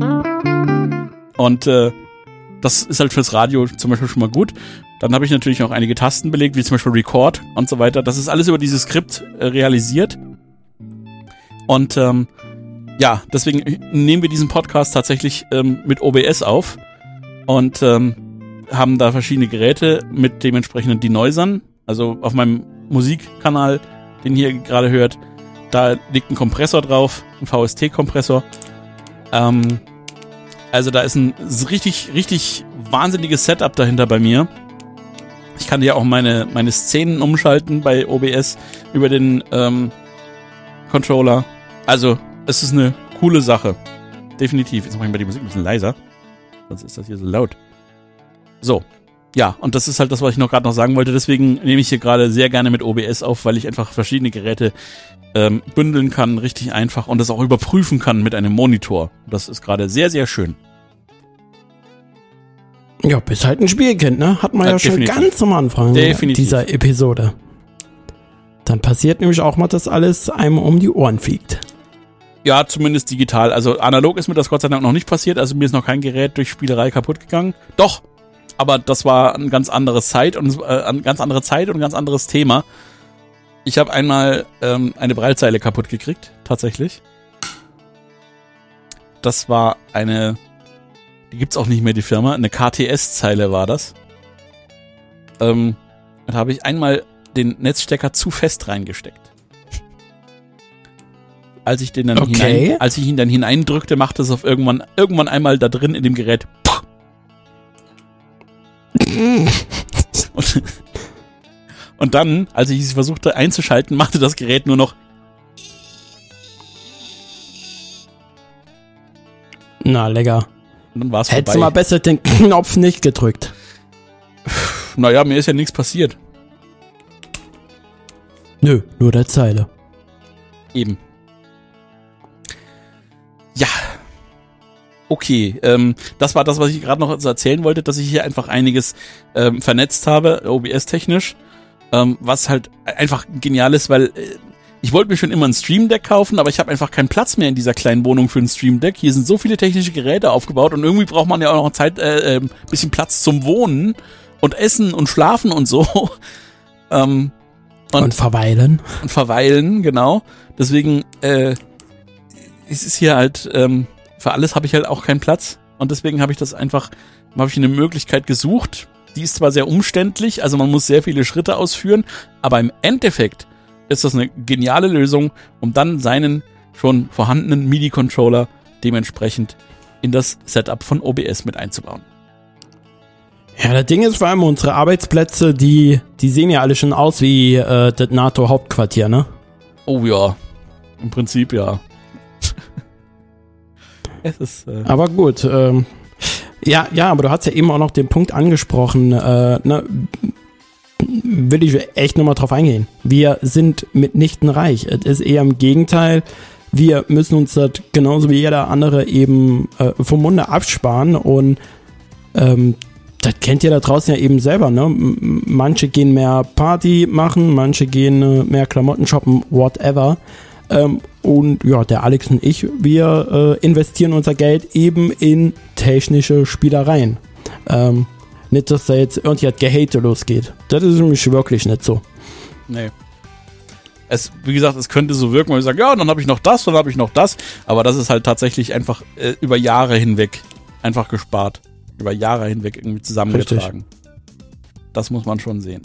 Und das ist halt fürs Radio zum Beispiel schon mal gut. Dann habe ich natürlich noch einige Tasten belegt, wie zum Beispiel Record und so weiter. Das ist alles über dieses Skript realisiert. Und ja, deswegen nehmen wir diesen Podcast tatsächlich mit OBS auf und haben da verschiedene Geräte mit dementsprechenden Denoisern. Also auf meinem Musikkanal, den ihr gerade hört, da liegt ein Kompressor drauf, ein VST-Kompressor. Also da ist ein richtig wahnsinniges Setup dahinter bei mir. Ich kann ja auch meine Szenen umschalten bei OBS über den Controller. Also es ist eine coole Sache. Definitiv. Jetzt mache ich mal die Musik ein bisschen leiser. Sonst ist das hier so laut. So. Ja, und das ist halt das, was ich gerade noch sagen wollte. Deswegen nehme ich hier gerade sehr gerne mit OBS auf, weil ich einfach verschiedene Geräte bündeln kann, richtig einfach, und das auch überprüfen kann mit einem Monitor. Das ist gerade sehr, sehr schön. Ja, bis halt ein Spielkind, ne? Hat man ja schon ganz am Anfang dieser Episode. Dann passiert nämlich auch mal, dass alles einem um die Ohren fliegt. Ja, zumindest digital. Also analog ist mir das Gott sei Dank noch nicht passiert. Also mir ist noch kein Gerät durch Spielerei kaputt gegangen. Doch, aber das war eine ganz andere Zeit und ein ganz anderes Thema. Ich habe einmal eine Braillezeile kaputt gekriegt, tatsächlich. Das war die gibt's auch nicht mehr, die Firma. Eine KTS-Zeile war das. Da habe ich einmal den Netzstecker zu fest reingesteckt. Als ich ihn dann hineindrückte, machte es auf irgendwann einmal da drin in dem Gerät. Und dann, als ich es versuchte einzuschalten, machte das Gerät nur noch. Na, lecker. Und dann war's vorbei. Hättest du mal besser den Knopf nicht gedrückt. Naja, mir ist ja nichts passiert. Nö, nur der Zeile. Eben. Ja. Okay, das war das, was ich gerade noch erzählen wollte, dass ich hier einfach einiges vernetzt habe, OBS-technisch, was halt einfach genial ist, weil ich wollte mir schon immer ein Stream Deck kaufen, aber ich habe einfach keinen Platz mehr in dieser kleinen Wohnung für ein Stream Deck. Hier sind so viele technische Geräte aufgebaut und irgendwie braucht man ja auch noch ein bisschen Platz zum Wohnen und Essen und Schlafen und so. Und verweilen. Und verweilen, genau. Deswegen ist es hier halt, für alles habe ich halt auch keinen Platz. Und deswegen habe ich eine Möglichkeit gesucht. Die ist zwar sehr umständlich, also man muss sehr viele Schritte ausführen, aber im Endeffekt ist das eine geniale Lösung, um dann seinen schon vorhandenen MIDI-Controller dementsprechend in das Setup von OBS mit einzubauen. Ja, das Ding ist vor allem, unsere Arbeitsplätze, die sehen ja alle schon aus wie das NATO-Hauptquartier, ne? Oh ja, im Prinzip ja. Es ist, aber gut, ja, aber du hast ja eben auch noch den Punkt angesprochen, ne, will ich echt nochmal drauf eingehen. Wir sind mitnichten reich. Es ist eher im Gegenteil. Wir müssen uns das genauso wie jeder andere eben vom Munde absparen und das kennt ihr da draußen ja eben selber, ne? Manche gehen mehr Party machen, manche gehen mehr Klamotten shoppen, whatever. Und ja, der Alex und ich, wir investieren unser Geld eben in technische Spielereien. Nicht, dass da jetzt irgendwie das Gehate losgeht. Das ist nämlich wirklich nicht so. Nee. Wie gesagt, es könnte so wirken, wenn wir sagen, ja, dann habe ich noch das, dann habe ich noch das. Aber das ist halt tatsächlich einfach über Jahre hinweg einfach gespart. Über Jahre hinweg irgendwie zusammengetragen. Richtig. Das muss man schon sehen.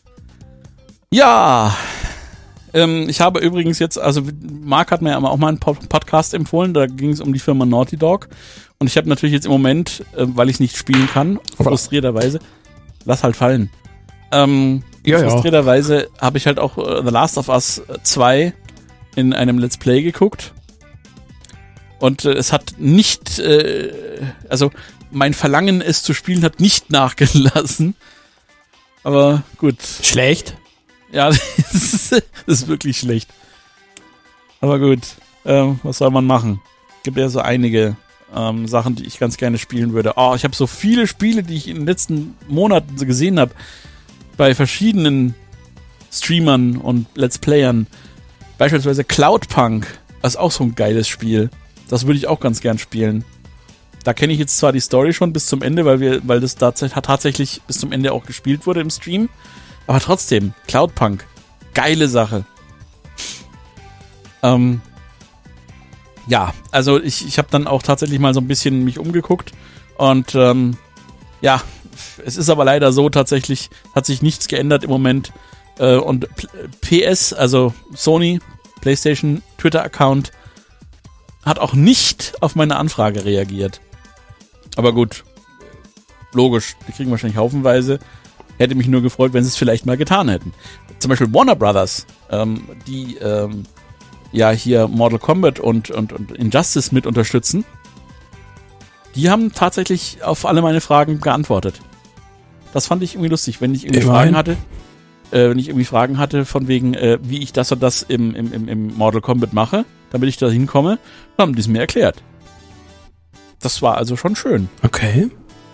Ja, ich habe übrigens jetzt, also Marc hat mir ja auch mal einen Podcast empfohlen, da ging es um die Firma Naughty Dog. Und ich habe natürlich jetzt im Moment, weil ich nicht spielen kann, frustrierterweise, lass halt fallen. Frustrierterweise habe ich halt auch The Last of Us 2 in einem Let's Play geguckt. Und es hat nicht, also mein Verlangen, es zu spielen, hat nicht nachgelassen. Aber gut. Schlecht? Ja, das ist wirklich schlecht. Aber gut, was soll man machen? Gibt ja so einige Sachen, die ich ganz gerne spielen würde. Oh, ich habe so viele Spiele, die ich in den letzten Monaten gesehen habe, bei verschiedenen Streamern und Let's Playern. Beispielsweise Cloudpunk, das ist auch so ein geiles Spiel. Das würde ich auch ganz gern spielen. Da kenne ich jetzt zwar die Story schon bis zum Ende, weil das tatsächlich bis zum Ende auch gespielt wurde im Stream. Aber trotzdem, Cloudpunk, geile Sache. Ja, also ich habe dann auch tatsächlich mal so ein bisschen mich umgeguckt und ja, es ist aber leider so, tatsächlich hat sich nichts geändert im Moment und PS, also Sony, PlayStation, Twitter-Account hat auch nicht auf meine Anfrage reagiert. Aber gut, logisch, die kriegen wahrscheinlich haufenweise. Hätte mich nur gefreut, wenn sie es vielleicht mal getan hätten. Zum Beispiel Warner Brothers, die ja hier Mortal Kombat und Injustice mit unterstützen, die haben tatsächlich auf alle meine Fragen geantwortet. Das fand ich irgendwie lustig, wenn ich irgendwie Fragen hatte, von wegen, wie ich das und das im Mortal Kombat mache, damit ich da hinkomme, dann haben die es mir erklärt. Das war also schon schön. Okay.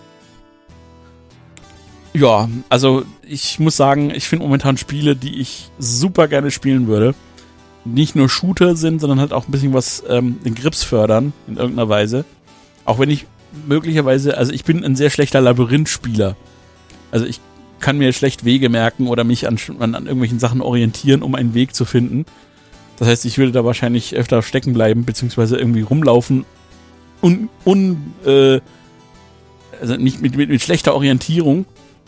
Ja, also ich muss sagen, ich finde momentan Spiele, die ich super gerne spielen würde, nicht nur Shooter sind, sondern halt auch ein bisschen was den Grips fördern in irgendeiner Weise. Auch wenn ich möglicherweise, also ich bin ein sehr schlechter Labyrinthspieler. Also ich kann mir schlecht Wege merken oder mich an irgendwelchen Sachen orientieren, um einen Weg zu finden. Das heißt, ich würde da wahrscheinlich öfter stecken bleiben, beziehungsweise irgendwie rumlaufen also nicht mit schlechter Orientierung.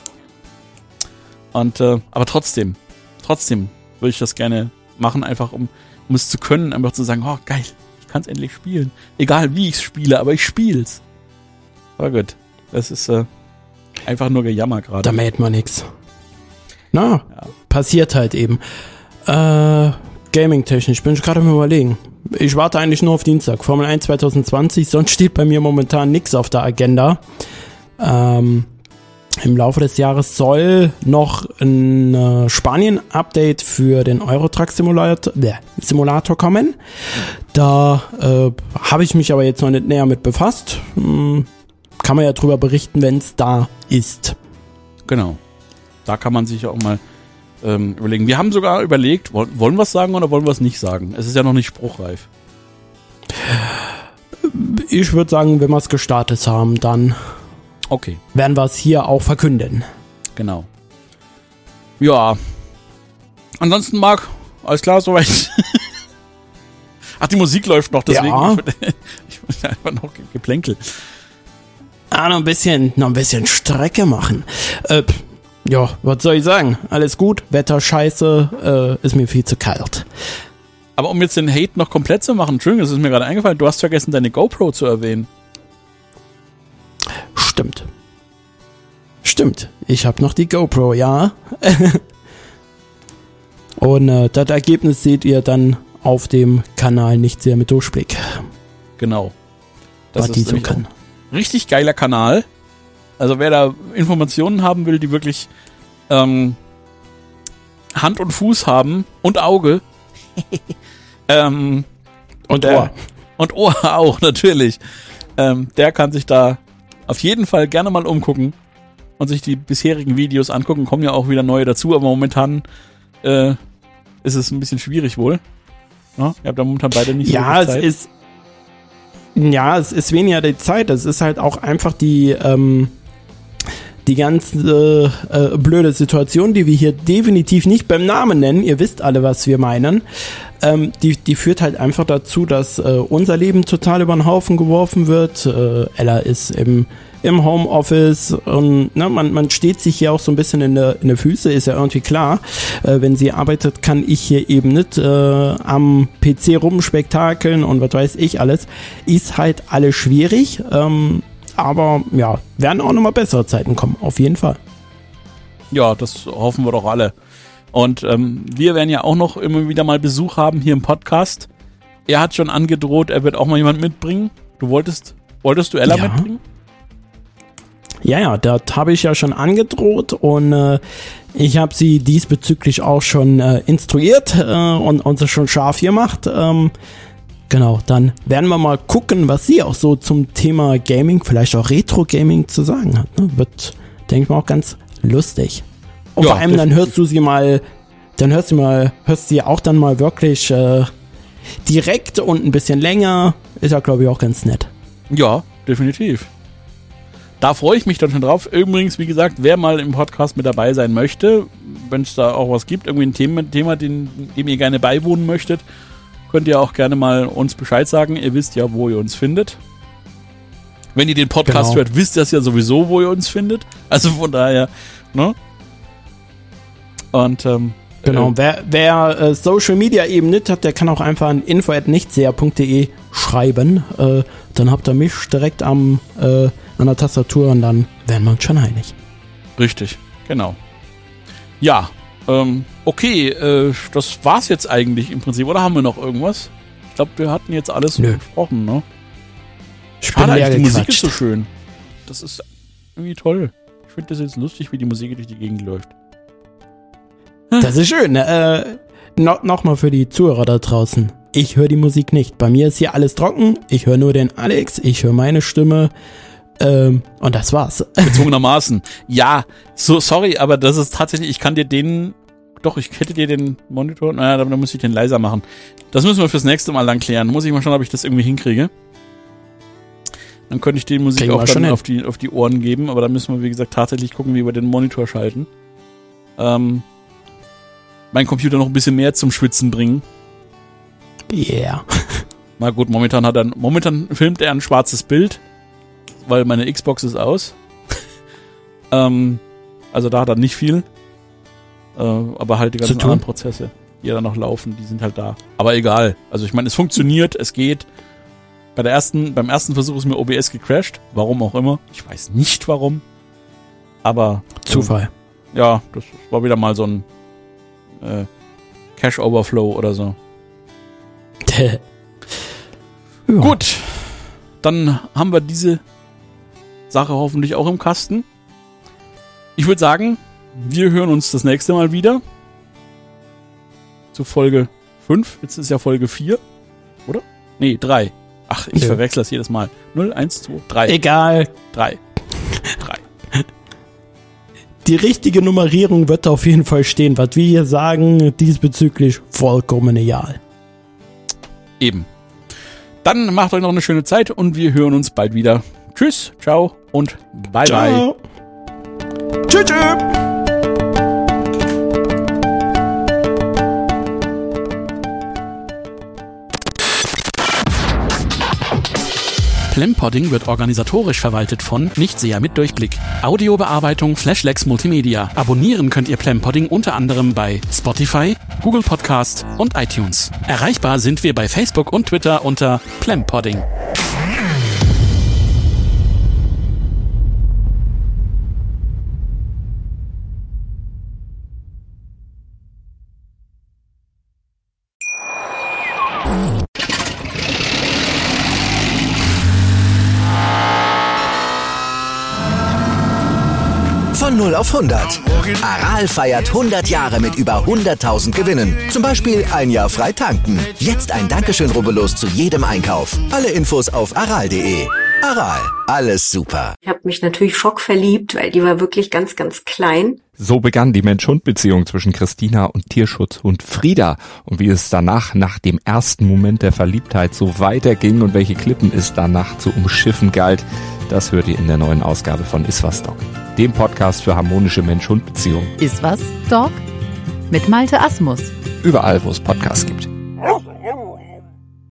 Und aber trotzdem würde ich das gerne machen, einfach um es zu können, einfach zu sagen, oh geil, ich kann es endlich spielen. Egal wie ich es spiele, aber ich spiel's. Aber gut, das ist einfach nur Gejammer gerade. Da mäht man nix. Na, ja. Passiert halt eben. Gaming-technisch bin ich gerade am Überlegen. Ich warte eigentlich nur auf Dienstag. Formel 1 2020, sonst steht bei mir momentan nichts auf der Agenda. Im Laufe des Jahres soll noch ein Spanien-Update für den Euro-Truck-Simulator kommen. Da habe ich mich aber jetzt noch nicht näher mit befasst. Kann man ja drüber berichten, wenn es da ist. Genau. Da kann man sich auch mal überlegen. Wir haben sogar überlegt, wollen wir es sagen oder wollen wir es nicht sagen? Es ist ja noch nicht spruchreif. Ich würde sagen, wenn wir es gestartet haben, dann okay, werden wir es hier auch verkünden. Genau. Ja. Ansonsten, Marc, alles klar, soweit. Ach, die Musik läuft noch, deswegen. Ja. Ich würde einfach noch Geplänkel. Noch ein bisschen Strecke machen. Ja, was soll ich sagen? Alles gut, Wetter scheiße, ist mir viel zu kalt. Aber um jetzt den Hate noch komplett zu machen, Entschuldigung, das ist mir gerade eingefallen, du hast vergessen, deine GoPro zu erwähnen. Stimmt, ich habe noch die GoPro, ja. Und das Ergebnis seht ihr dann auf dem Kanal Nicht sehr mit Durchblick. Genau. Das ist so kann. Richtig geiler Kanal. Also wer da Informationen haben will, die wirklich Hand und Fuß haben und Auge und Ohr. Und Ohr auch, natürlich. Der kann sich da auf jeden Fall gerne mal umgucken und sich die bisherigen Videos angucken. Kommen ja auch wieder neue dazu, aber momentan ist es ein bisschen schwierig wohl. Ja, ihr habt da momentan beide nicht so viel Zeit. Es ist weniger die Zeit. Es ist halt auch einfach die ganze blöde Situation, die wir hier definitiv nicht beim Namen nennen. Ihr wisst alle, was wir meinen. Die führt halt einfach dazu, dass unser Leben total über den Haufen geworfen wird. Ella ist im Homeoffice und man steht sich hier auch so ein bisschen in der Füße, ist ja irgendwie klar. Wenn sie arbeitet, kann ich hier eben nicht am PC rumspektakeln und was weiß ich alles. Ist halt alles schwierig, aber ja, werden auch nochmal bessere Zeiten kommen, auf jeden Fall. Ja, das hoffen wir doch alle. Und wir werden ja auch noch immer wieder mal Besuch haben hier im Podcast. Er hat schon angedroht, er wird auch mal jemanden mitbringen. Wolltest du Ella mitbringen? Ja, das habe ich ja schon angedroht und ich habe sie diesbezüglich auch schon instruiert und sie schon scharf gemacht. Genau, dann werden wir mal gucken, was sie auch so zum Thema Gaming, vielleicht auch Retro-Gaming zu sagen hat. Ne? Wird, denke ich mal, auch ganz lustig. Und vor allem dann hörst du sie mal dann hörst du auch dann mal wirklich direkt und ein bisschen länger. Ist ja, glaube ich, auch ganz nett. Ja, definitiv. Da freue ich mich dann schon drauf. Übrigens, wie gesagt, wer mal im Podcast mit dabei sein möchte, wenn es da auch was gibt, irgendwie ein Thema dem ihr gerne beiwohnen möchtet, könnt ihr auch gerne mal uns Bescheid sagen. Ihr wisst ja, wo ihr uns findet. Wenn ihr den Podcast hört, wisst ihr das ja sowieso, wo ihr uns findet. Also von daher, ne? Und, genau, wer Social Media eben nicht hat, der kann auch einfach an info@nichtseher.de schreiben. Dann habt ihr mich direkt an der Tastatur und dann werden wir uns schon einig. Richtig, genau. Ja, okay, das war's jetzt eigentlich im Prinzip. Oder haben wir noch irgendwas? Ich glaube, wir hatten jetzt alles besprochen, ne? Schade, die Musik ist so schön. Das ist irgendwie toll. Ich finde das jetzt lustig, wie die Musik durch die Gegend läuft. Das ist schön. Nochmal für die Zuhörer da draußen. Ich höre die Musik nicht. Bei mir ist hier alles trocken. Ich höre nur den Alex. Ich höre meine Stimme. Und das war's. Gezwungenermaßen. Ja, so sorry, aber das ist tatsächlich, ich hätte dir den Monitor, naja, dann muss ich den leiser machen. Das müssen wir fürs nächste Mal dann klären. Muss ich mal schauen, ob ich das irgendwie hinkriege. Dann könnte ich die Musik auch dann auf die Ohren geben, aber da müssen wir, wie gesagt, tatsächlich gucken, wie wir den Monitor schalten. Mein Computer noch ein bisschen mehr zum Schwitzen bringen. Yeah. Na gut, momentan filmt er ein schwarzes Bild, weil meine Xbox ist aus. Also da hat er nicht viel. Aber halt die ganzen anderen Prozesse, die da noch laufen, die sind halt da. Aber egal. Also ich meine, es funktioniert, es geht. Beim ersten Versuch ist mir OBS gecrashed. Warum auch immer. Ich weiß nicht warum. Aber Zufall. Ja, das war wieder mal so ein Cache Overflow oder so. Ja. Gut. Dann haben wir diese Sache hoffentlich auch im Kasten. Ich würde sagen, wir hören uns das nächste Mal wieder. Zu Folge 5. Jetzt ist ja Folge 4. Oder? Nee, 3. Ach, ich verwechsel das jedes Mal. 0, 1, 2, 3. Egal. 3. Die richtige Nummerierung wird auf jeden Fall stehen. Was wir hier sagen, diesbezüglich vollkommen egal. Eben. Dann macht euch noch eine schöne Zeit und wir hören uns bald wieder. Tschüss, ciao und bye bye. Tschüss. Plempodding wird organisatorisch verwaltet von Nichtseher mit Durchblick. Audiobearbeitung Flashlex Multimedia. Abonnieren könnt ihr Plempodding unter anderem bei Spotify, Google Podcast und iTunes. Erreichbar sind wir bei Facebook und Twitter unter Plempodding. Von 0 auf 100. Aral feiert 100 Jahre mit über 100.000 Gewinnen. Zum Beispiel ein Jahr frei tanken. Jetzt ein Dankeschön, rubbellos zu jedem Einkauf. Alle Infos auf aral.de. Aral, alles super. Ich habe mich natürlich schockverliebt, weil die war wirklich ganz, ganz klein. So begann die Mensch-Hund-Beziehung zwischen Christina und Tierschutzhund Frieda. Und wie es danach, nach dem ersten Moment der Verliebtheit, so weiterging und welche Klippen es danach zu umschiffen galt, das hört ihr in der neuen Ausgabe von Iswas Dog, dem Podcast für harmonische Mensch-Hund-Beziehungen. Iswas Dog? Mit Malte Asmus. Überall, wo es Podcasts gibt.